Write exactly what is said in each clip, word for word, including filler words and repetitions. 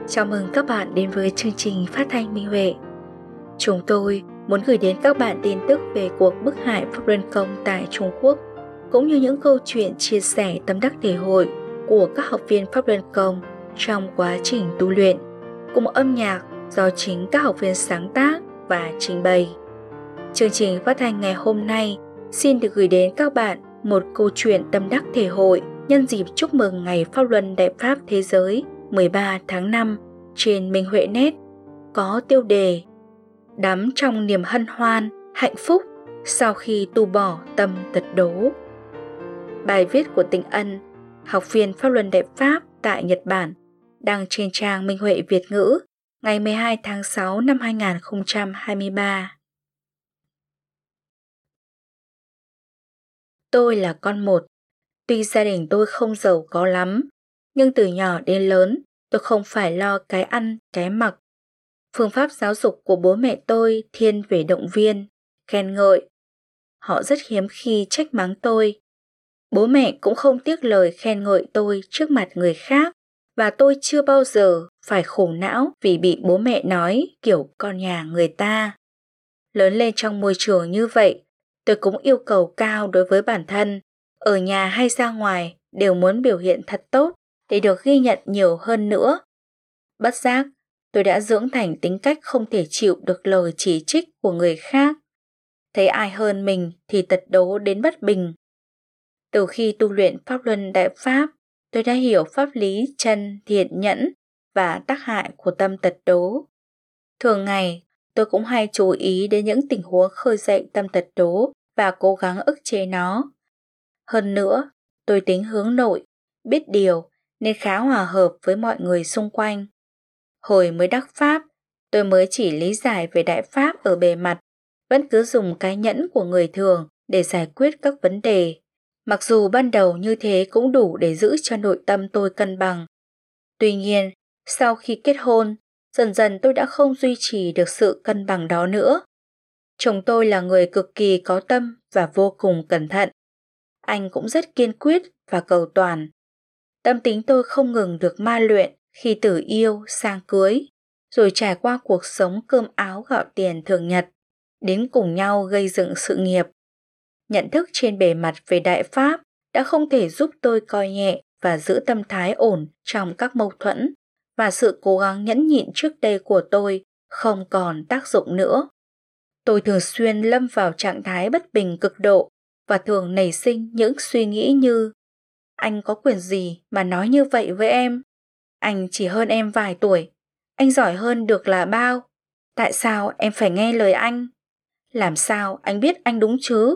Chào mừng các bạn đến với chương trình phát thanh Minh Huệ. Chúng tôi muốn gửi đến các bạn tin tức về cuộc bức hại Pháp Luân Công tại Trung Quốc, cũng như những câu chuyện chia sẻ tâm đắc thể hội của các học viên Pháp Luân Công trong quá trình tu luyện, cùng âm nhạc do chính các học viên sáng tác và trình bày. Chương trình phát thanh ngày hôm nay xin được gửi đến các bạn một câu chuyện tâm đắc thể hội nhân dịp chúc mừng Ngày Pháp Luân Đại Pháp Thế Giới mười ba tháng năm trên Minh Huệ Net, có tiêu đề Đắm trong niềm hân hoan, hạnh phúc sau khi tu bỏ tâm tật đố. Bài viết của Tình Ân, học viên Pháp Luân Đại Pháp tại Nhật Bản, đăng trên trang Minh Huệ Việt ngữ ngày mười hai tháng sáu năm hai nghìn không trăm hai mươi ba. Tôi là con một. Tuy gia đình tôi không giàu có lắm, nhưng từ nhỏ đến lớn tôi không phải lo cái ăn, cái mặc. Phương pháp giáo dục của bố mẹ tôi thiên về động viên, khen ngợi. Họ rất hiếm khi trách mắng tôi. Bố mẹ cũng không tiếc lời khen ngợi tôi trước mặt người khác, và tôi chưa bao giờ phải khổ não vì bị bố mẹ nói kiểu con nhà người ta. Lớn lên trong môi trường như vậy, tôi cũng yêu cầu cao đối với bản thân. Ở nhà hay ra ngoài đều muốn biểu hiện thật tốt để được ghi nhận nhiều hơn nữa. Bất giác, tôi đã dưỡng thành tính cách không thể chịu được lời chỉ trích của người khác. Thấy ai hơn mình thì tật đố đến bất bình. Từ khi tu luyện Pháp Luân Đại Pháp, tôi đã hiểu pháp lý chân, thiện, nhẫn và tác hại của tâm tật đố. Thường ngày, tôi cũng hay chú ý đến những tình huống khơi dậy tâm tật đố và cố gắng ức chế nó. Hơn nữa, tôi tính hướng nội, biết điều nên khá hòa hợp với mọi người xung quanh. Hồi mới đắc Pháp, tôi mới chỉ lý giải về Đại Pháp ở bề mặt, vẫn cứ dùng cái nhẫn của người thường để giải quyết các vấn đề. Mặc dù ban đầu như thế cũng đủ để giữ cho nội tâm tôi cân bằng. Tuy nhiên, sau khi kết hôn, dần dần tôi đã không duy trì được sự cân bằng đó nữa. Chồng tôi là người cực kỳ có tâm và vô cùng cẩn thận. Anh cũng rất kiên quyết và cầu toàn. Tâm tính tôi không ngừng được ma luyện khi từ yêu sang cưới, rồi trải qua cuộc sống cơm áo gạo tiền thường nhật, đến cùng nhau gây dựng sự nghiệp. Nhận thức trên bề mặt về Đại Pháp đã không thể giúp tôi coi nhẹ và giữ tâm thái ổn trong các mâu thuẫn, và sự cố gắng nhẫn nhịn trước đây của tôi không còn tác dụng nữa. Tôi thường xuyên lâm vào trạng thái bất bình cực độ và thường nảy sinh những suy nghĩ như: anh có quyền gì mà nói như vậy với em? Anh chỉ hơn em vài tuổi, anh giỏi hơn được là bao? Tại sao em phải nghe lời anh? Làm sao anh biết anh đúng chứ?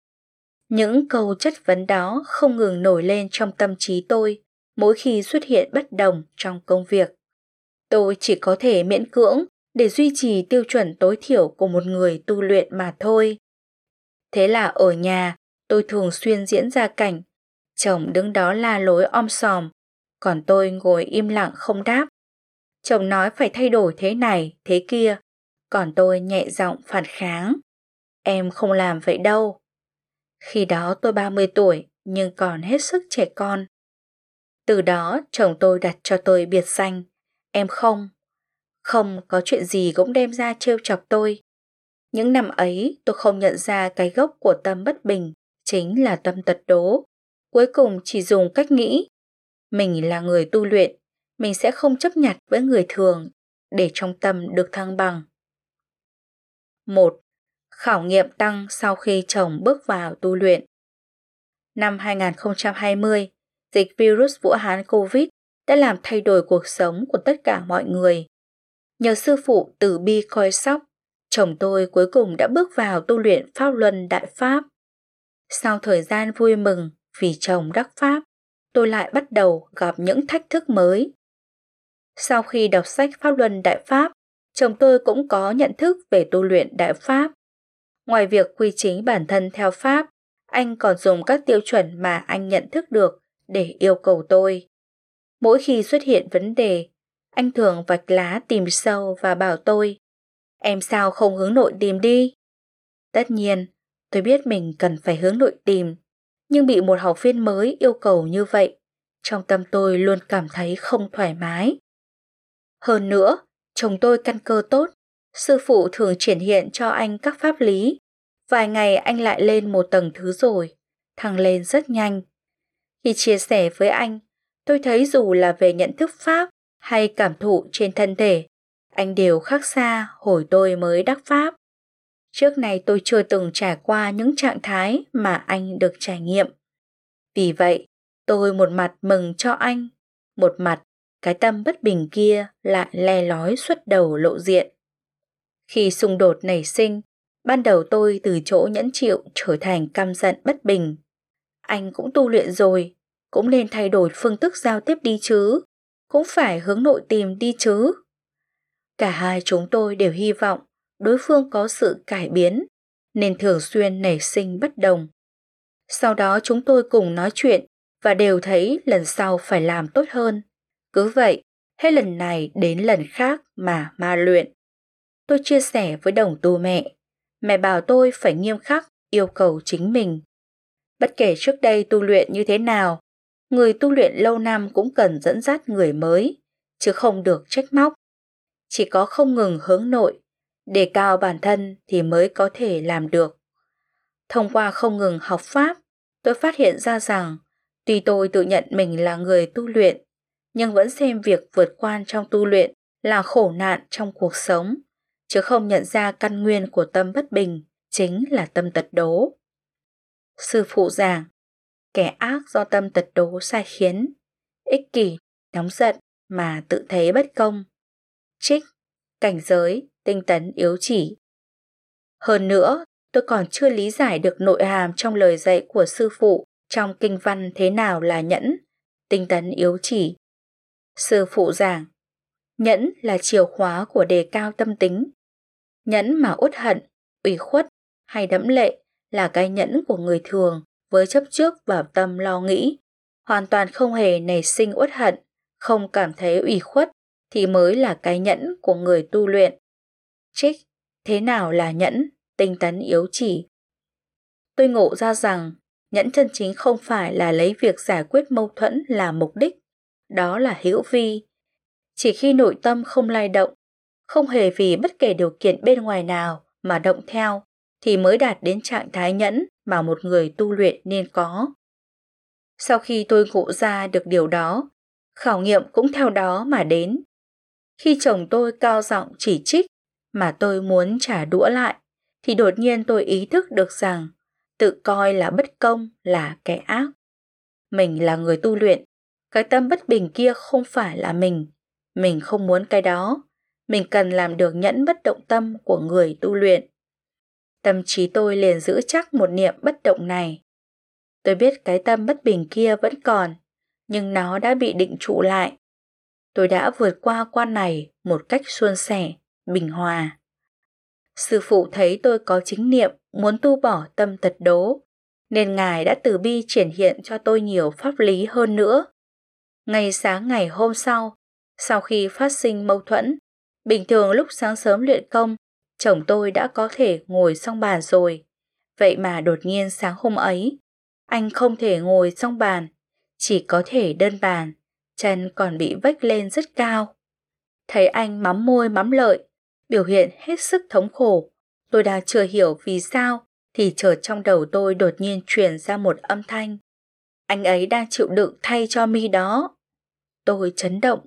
Những câu chất vấn đó không ngừng nổi lên trong tâm trí tôi mỗi khi xuất hiện bất đồng trong công việc. Tôi chỉ có thể miễn cưỡng để duy trì tiêu chuẩn tối thiểu của một người tu luyện mà thôi. Thế là ở nhà, tôi thường xuyên diễn ra cảnh chồng đứng đó la lối om sòm, còn tôi ngồi im lặng không đáp. Chồng nói phải thay đổi thế này, thế kia, còn tôi nhẹ giọng phản kháng: em không làm vậy đâu. Khi đó tôi ba mươi tuổi nhưng còn hết sức trẻ con. Từ đó chồng tôi đặt cho tôi biệt danh em không. Không có chuyện gì cũng đem ra trêu chọc tôi. Những năm ấy tôi không nhận ra cái gốc của tâm bất bình chính là tâm tật đố. Cuối cùng chỉ dùng cách nghĩ: mình là người tu luyện, mình sẽ không chấp nhặt với người thường để trong tâm được thăng bằng. một. Khảo nghiệm tăng sau khi chồng bước vào tu luyện. Năm hai nghìn không trăm hai mươi, dịch virus Vũ Hán Covid đã làm thay đổi cuộc sống của tất cả mọi người. Nhờ sư phụ Từ Bi coi sóc, chồng tôi cuối cùng đã bước vào tu luyện Pháp Luân Đại Pháp. Sau thời gian vui mừng vì chồng đắc Pháp, tôi lại bắt đầu gặp những thách thức mới. Sau khi đọc sách Pháp Luân Đại Pháp, chồng tôi cũng có nhận thức về tu luyện Đại Pháp. Ngoài việc quy chính bản thân theo Pháp, anh còn dùng các tiêu chuẩn mà anh nhận thức được để yêu cầu tôi. Mỗi khi xuất hiện vấn đề, anh thường vạch lá tìm sâu và bảo tôi: em sao không hướng nội tìm đi? Tất nhiên, tôi biết mình cần phải hướng nội tìm, nhưng bị một học viên mới yêu cầu như vậy, trong tâm tôi luôn cảm thấy không thoải mái. Hơn nữa, chồng tôi căn cơ tốt, sư phụ thường triển hiện cho anh các pháp lý. Vài ngày anh lại lên một tầng thứ rồi, thăng lên rất nhanh. Khi chia sẻ với anh, tôi thấy dù là về nhận thức pháp hay cảm thụ trên thân thể, anh đều khác xa hồi tôi mới đắc pháp. Trước này tôi chưa từng trải qua những trạng thái mà anh được trải nghiệm. Vì vậy, tôi một mặt mừng cho anh, một mặt cái tâm bất bình kia lại le lói xuất đầu lộ diện. Khi xung đột nảy sinh, ban đầu tôi từ chỗ nhẫn chịu trở thành căm giận bất bình. Anh cũng tu luyện rồi, cũng nên thay đổi phương thức giao tiếp đi chứ, cũng phải hướng nội tìm đi chứ. Cả hai chúng tôi đều hy vọng đối phương có sự cải biến, nên thường xuyên nảy sinh bất đồng. Sau đó chúng tôi cùng nói chuyện và đều thấy lần sau phải làm tốt hơn. Cứ vậy, hết lần này đến lần khác mà ma luyện. Tôi chia sẻ với đồng tu mẹ. Mẹ bảo tôi phải nghiêm khắc yêu cầu chính mình. Bất kể trước đây tu luyện như thế nào, người tu luyện lâu năm cũng cần dẫn dắt người mới, chứ không được trách móc. Chỉ có không ngừng hướng nội, đề cao bản thân thì mới có thể làm được. Thông qua không ngừng học pháp, tôi phát hiện ra rằng tuy tôi tự nhận mình là người tu luyện, nhưng vẫn xem việc vượt qua trong tu luyện là khổ nạn trong cuộc sống, chứ không nhận ra căn nguyên của tâm bất bình chính là tâm tật đố. Sư phụ giảng, kẻ ác do tâm tật đố sai khiến, ích kỷ, nóng giận mà tự thấy bất công. Trích, cảnh giới, tinh tấn yếu chỉ. Hơn nữa, tôi còn chưa lý giải được nội hàm trong lời dạy của sư phụ trong kinh văn thế nào là nhẫn, tinh tấn yếu chỉ. Sư phụ giảng, nhẫn là chìa khóa của đề cao tâm tính. Nhẫn mà uất hận, ủy khuất hay đẫm lệ là cái nhẫn của người thường với chấp trước vào tâm lo nghĩ, hoàn toàn không hề nảy sinh uất hận, không cảm thấy ủy khuất thì mới là cái nhẫn của người tu luyện. Trích, thế nào là nhẫn, tinh tấn yếu chỉ? Tôi ngộ ra rằng nhẫn chân chính không phải là lấy việc giải quyết mâu thuẫn là mục đích, đó là hữu vi. Chỉ khi nội tâm không lay động, không hề vì bất kể điều kiện bên ngoài nào mà động theo, thì mới đạt đến trạng thái nhẫn mà một người tu luyện nên có. Sau khi tôi ngộ ra được điều đó, khảo nghiệm cũng theo đó mà đến. Khi chồng tôi cao giọng chỉ trích mà tôi muốn trả đũa lại, thì đột nhiên tôi ý thức được rằng tự coi là bất công là kẻ ác. Mình là người tu luyện, cái tâm bất bình kia không phải là mình. Mình không muốn cái đó, mình cần làm được nhẫn bất động tâm của người tu luyện. Tâm trí tôi liền giữ chắc một niệm bất động này. Tôi biết cái tâm bất bình kia vẫn còn, nhưng nó đã bị định trụ lại. Tôi đã vượt qua quan này một cách suôn sẻ, bình hòa. Sư phụ thấy tôi có chính niệm muốn tu bỏ tâm tật đố, nên Ngài đã từ bi triển hiện cho tôi nhiều pháp lý hơn nữa. Ngay sáng ngày hôm sau, sau khi phát sinh mâu thuẫn, bình thường lúc sáng sớm luyện công, chồng tôi đã có thể ngồi song bàn rồi. Vậy mà đột nhiên sáng hôm ấy, anh không thể ngồi song bàn, chỉ có thể đơn bàn, chân còn bị vếch lên rất cao. Thấy anh mắm môi mắm lợi, biểu hiện hết sức thống khổ, tôi đang chưa hiểu vì sao, thì chợt trong đầu tôi đột nhiên truyền ra một âm thanh. Anh ấy đang chịu đựng thay cho mi đó. Tôi chấn động.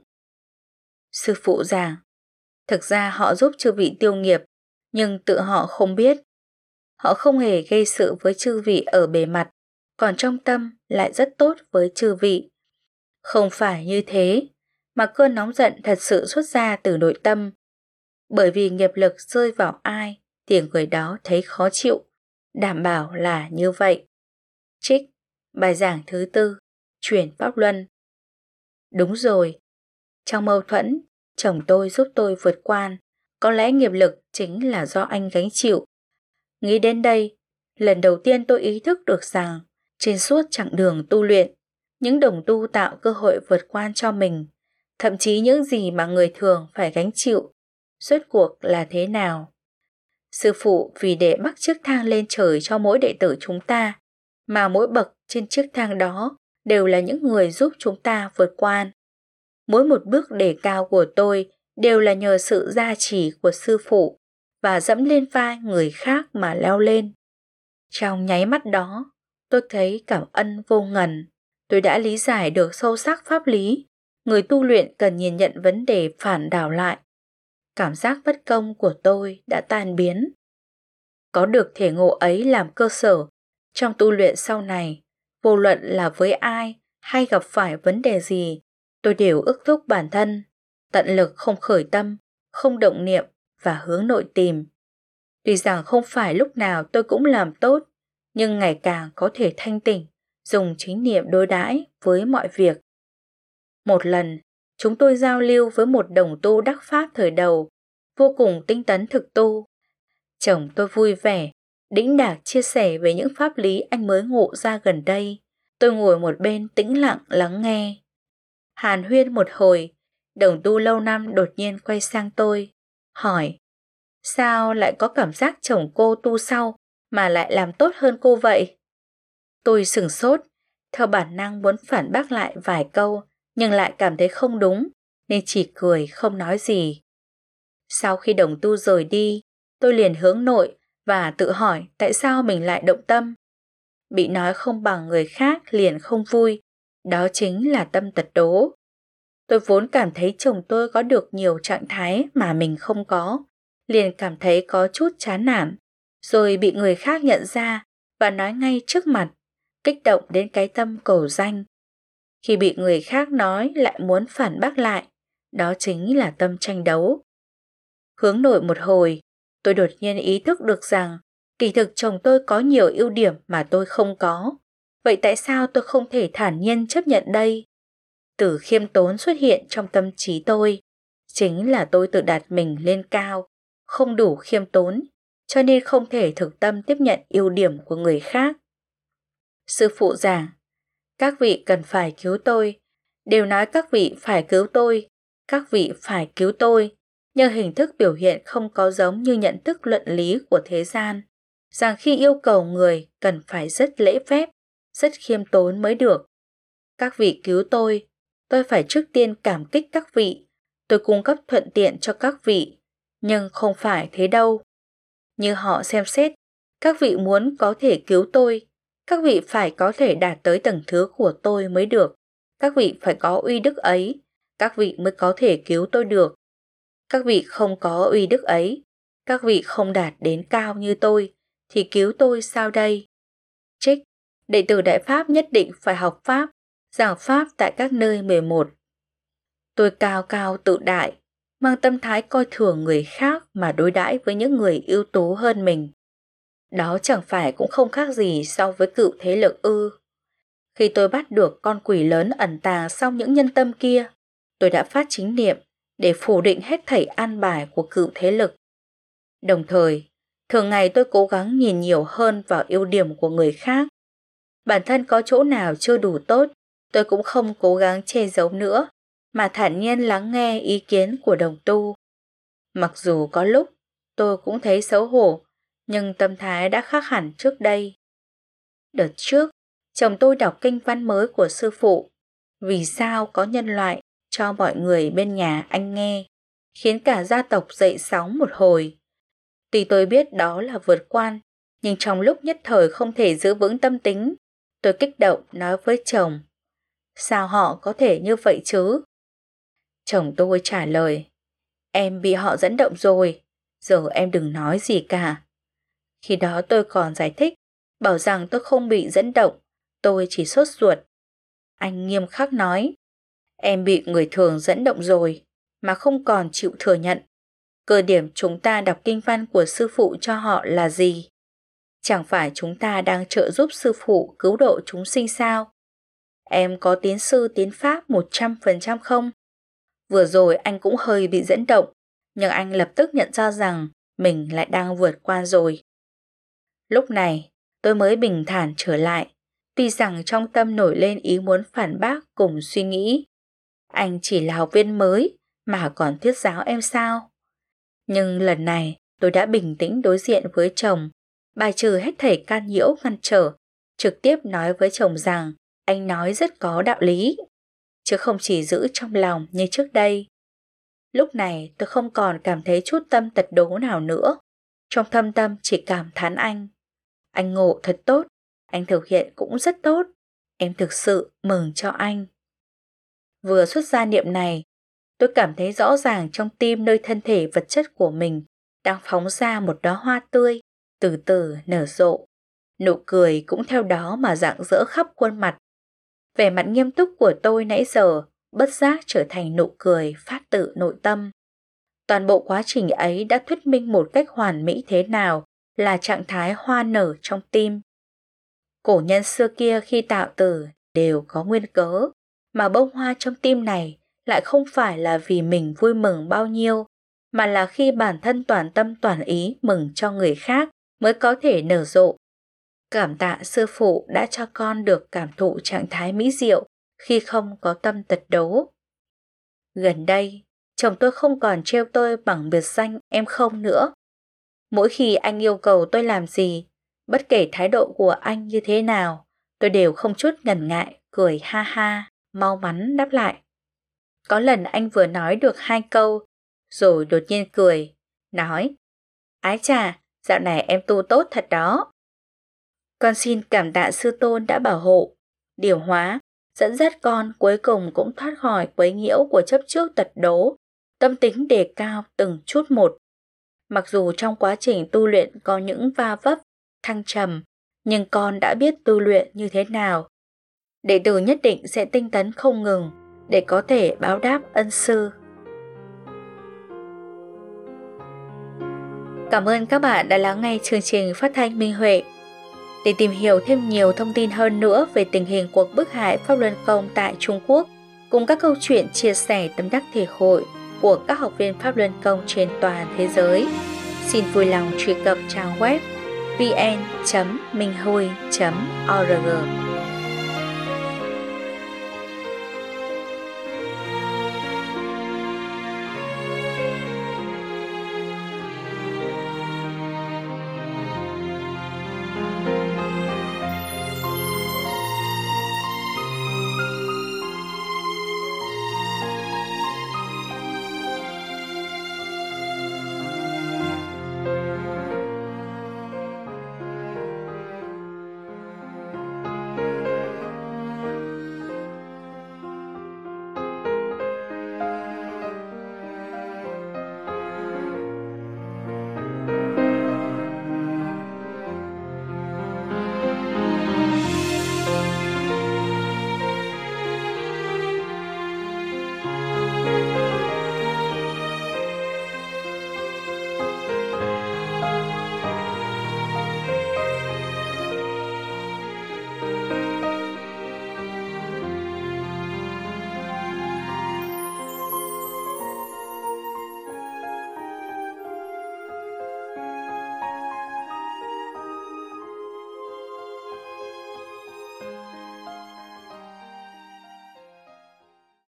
Sư phụ giảng, thực ra họ giúp chư vị tiêu nghiệp, nhưng tự họ không biết. Họ không hề gây sự với chư vị ở bề mặt, còn trong tâm lại rất tốt với chư vị. Không phải như thế, mà cơn nóng giận thật sự xuất ra từ nội tâm. Bởi vì nghiệp lực rơi vào ai, thì người đó thấy khó chịu, đảm bảo là như vậy. Trích, bài giảng thứ tư, chuyển pháp luân. Đúng rồi, trong mâu thuẫn, chồng tôi giúp tôi vượt qua, có lẽ nghiệp lực chính là do anh gánh chịu. Nghĩ đến đây, lần đầu tiên tôi ý thức được rằng trên suốt chặng đường tu luyện, những đồng tu tạo cơ hội vượt qua cho mình, thậm chí những gì mà người thường phải gánh chịu, rốt cuộc là thế nào. Sư phụ vì để bắc chiếc thang lên trời cho mỗi đệ tử chúng ta, mà mỗi bậc trên chiếc thang đó đều là những người giúp chúng ta vượt qua. Mỗi một bước đề cao của tôi đều là nhờ sự gia trì của sư phụ và dẫm lên vai người khác mà leo lên. Trong nháy mắt đó, tôi thấy cảm ân vô ngần. Tôi đã lý giải được sâu sắc pháp lý. Người tu luyện cần nhìn nhận vấn đề phản đảo lại. Cảm giác bất công của tôi đã tan biến. Có được thể ngộ ấy làm cơ sở, trong tu luyện sau này, vô luận là với ai hay gặp phải vấn đề gì, tôi đều ước thúc bản thân, tận lực không khởi tâm, không động niệm và hướng nội tìm. Tuy rằng không phải lúc nào tôi cũng làm tốt, nhưng ngày càng có thể thanh tỉnh, dùng chính niệm đối đãi với mọi việc. Một lần, chúng tôi giao lưu với một đồng tu đắc pháp thời đầu, vô cùng tinh tấn thực tu. Chồng tôi vui vẻ, đĩnh đạc chia sẻ về những pháp lý anh mới ngộ ra gần đây. Tôi ngồi một bên tĩnh lặng lắng nghe. Hàn huyên một hồi, đồng tu lâu năm đột nhiên quay sang tôi, hỏi: sao lại có cảm giác chồng cô tu sau mà lại làm tốt hơn cô vậy? Tôi sửng sốt, theo bản năng muốn phản bác lại vài câu, nhưng lại cảm thấy không đúng, nên chỉ cười không nói gì. Sau khi đồng tu rời đi, tôi liền hướng nội và tự hỏi tại sao mình lại động tâm. Bị nói không bằng người khác liền không vui, đó chính là tâm tật đố. Tôi vốn cảm thấy chồng tôi có được nhiều trạng thái mà mình không có, liền cảm thấy có chút chán nản, rồi bị người khác nhận ra và nói ngay trước mặt, kích động đến cái tâm cầu danh. Khi bị người khác nói lại muốn phản bác lại, đó chính là tâm tranh đấu. Hướng nội một hồi, tôi đột nhiên ý thức được rằng kỳ thực chồng tôi có nhiều ưu điểm mà tôi không có. Vậy tại sao tôi không thể thản nhiên chấp nhận đây? Từ khiêm tốn xuất hiện trong tâm trí tôi, chính là tôi tự đặt mình lên cao, không đủ khiêm tốn, cho nên không thể thực tâm tiếp nhận ưu điểm của người khác. Sư phụ giảng, các vị cần phải cứu tôi, đều nói các vị phải cứu tôi, các vị phải cứu tôi, nhưng hình thức biểu hiện không có giống như nhận thức luận lý của thế gian, rằng khi yêu cầu người cần phải rất lễ phép, rất khiêm tốn mới được. Các vị cứu tôi, tôi phải trước tiên cảm kích các vị, tôi cung cấp thuận tiện cho các vị, nhưng không phải thế đâu. Như họ xem xét, các vị muốn có thể cứu tôi, các vị phải có thể đạt tới tầng thứ của tôi mới được. Các vị phải có uy đức ấy, các vị mới có thể cứu tôi được. Các vị không có uy đức ấy, các vị không đạt đến cao như tôi, thì cứu tôi sao đây? Trích, đệ tử Đại Pháp nhất định phải học Pháp, giảng Pháp tại các nơi mười một. Tôi cao cao tự đại, mang tâm thái coi thường người khác mà đối đãi với những người ưu tú hơn mình. Đó chẳng phải cũng không khác gì so với cựu thế lực ư. Khi tôi bắt được con quỷ lớn ẩn tàng sau những nhân tâm kia, tôi đã phát chính niệm để phủ định hết thảy an bài của cựu thế lực. Đồng thời, thường ngày tôi cố gắng nhìn nhiều hơn vào ưu điểm của người khác. Bản thân có chỗ nào chưa đủ tốt, tôi cũng không cố gắng che giấu nữa, mà thản nhiên lắng nghe ý kiến của đồng tu. Mặc dù có lúc tôi cũng thấy xấu hổ, nhưng tâm thái đã khác hẳn trước đây. Đợt trước, chồng tôi đọc kinh văn mới của sư phụ, Vì sao có nhân loại, cho mọi người bên nhà anh nghe, khiến cả gia tộc dậy sóng một hồi. Tuy tôi biết đó là vượt quan, nhưng trong lúc nhất thời không thể giữ vững tâm tính, tôi kích động nói với chồng: sao họ có thể như vậy chứ? Chồng tôi trả lời: em bị họ dẫn động rồi, giờ em đừng nói gì cả. Khi đó tôi còn giải thích, bảo rằng tôi không bị dẫn động, tôi chỉ sốt ruột. Anh nghiêm khắc nói: em bị người thường dẫn động rồi, mà không còn chịu thừa nhận. Cơ điểm chúng ta đọc kinh văn của sư phụ cho họ là gì? Chẳng phải chúng ta đang trợ giúp sư phụ cứu độ chúng sinh sao? Em có tiến sư tiến pháp một trăm phần trăm không? Vừa rồi anh cũng hơi bị dẫn động, nhưng anh lập tức nhận ra rằng mình lại đang vượt qua rồi. Lúc này, tôi mới bình thản trở lại, tuy rằng trong tâm nổi lên ý muốn phản bác cùng suy nghĩ. Anh chỉ là học viên mới mà còn thuyết giáo em sao? Nhưng lần này tôi đã bình tĩnh đối diện với chồng, bài trừ hết thảy can nhiễu ngăn trở, trực tiếp nói với chồng rằng anh nói rất có đạo lý, chứ không chỉ giữ trong lòng như trước đây. Lúc này tôi không còn cảm thấy chút tâm tật đố nào nữa. Trong thâm tâm chỉ cảm thán anh. Anh ngộ thật tốt, anh thực hiện cũng rất tốt. Em thực sự mừng cho anh. Vừa xuất ra niệm này, tôi cảm thấy rõ ràng trong tim nơi thân thể vật chất của mình đang phóng ra một đóa hoa tươi, từ từ nở rộ. Nụ cười cũng theo đó mà rạng rỡ khắp khuôn mặt. Vẻ mặt nghiêm túc của tôi nãy giờ bất giác trở thành nụ cười phát tự nội tâm. Toàn bộ quá trình ấy đã thuyết minh một cách hoàn mỹ thế nào là trạng thái hoa nở trong tim. Cổ nhân xưa kia khi tạo từ đều có nguyên cớ, mà bông hoa trong tim này lại không phải là vì mình vui mừng bao nhiêu, mà là khi bản thân toàn tâm toàn ý mừng cho người khác mới có thể nở rộ. Cảm tạ sư phụ đã cho con được cảm thụ trạng thái mỹ diệu khi không có tâm tật đố. Gần đây, chồng tôi không còn trêu tôi bằng biệt danh em không nữa. Mỗi khi anh yêu cầu tôi làm gì, bất kể thái độ của anh như thế nào, tôi đều không chút ngần ngại, cười ha ha, mau mắn đáp lại. Có lần anh vừa nói được hai câu, rồi đột nhiên cười, nói: Ái chà, dạo này em tu tốt thật đó. Con xin cảm tạ sư tôn đã bảo hộ, điều hóa, dẫn dắt con cuối cùng cũng thoát khỏi quấy nhiễu của chấp trước tật đố, tâm tính đề cao từng chút một. Mặc dù trong quá trình tu luyện có những va vấp, thăng trầm, nhưng con đã biết tu luyện như thế nào. Đệ tử nhất định sẽ tinh tấn không ngừng để có thể báo đáp ân sư. Cảm ơn các bạn đã lắng nghe chương trình phát thanh Minh Huệ. Để tìm hiểu thêm nhiều thông tin hơn nữa về tình hình cuộc bức hại Pháp Luân Công tại Trung Quốc, cùng các câu chuyện chia sẻ tâm đắc thể hội của các học viên Pháp Luân Công trên toàn thế giới, xin vui lòng truy cập trang web vn chấm minh hui chấm org.